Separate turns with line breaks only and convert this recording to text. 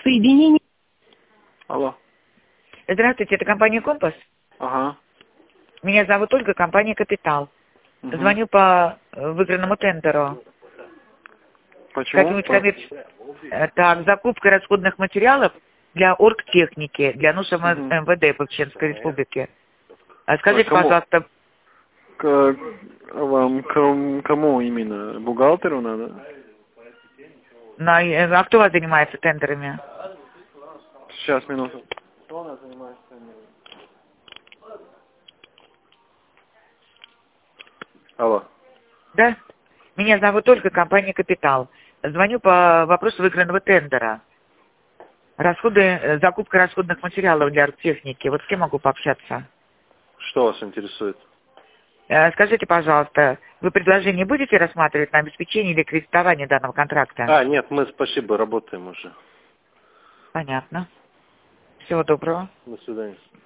Соединение.
Алло.
Здравствуйте, это компания «Компас».
Ага.
Меня зовут Ольга, компания «Капитал».
Угу.
Звоню по выигранному тендеру.
Почему?
Так, закупка расходных материалов для оргтехники, для нужд
Угу.
МВД по Чеченской Республике. Скажите,
кому?
пожалуйста...
Кому именно? Бухгалтеру надо?
А кто у вас занимается тендерами?
Сейчас, минуту. Кто у нас занимается тендерами? Алло.
Да? Меня зовут Ольга, компания «Капитал». Звоню по вопросу выигранного тендера. Закупка расходных материалов для оргтехники. Вот с кем могу пообщаться?
Что вас интересует?
Скажите, пожалуйста, вы предложение будете рассматривать на обеспечение или кредитование данного контракта?
Нет, мы, спасибо, работаем уже.
Понятно. Всего доброго.
До свидания.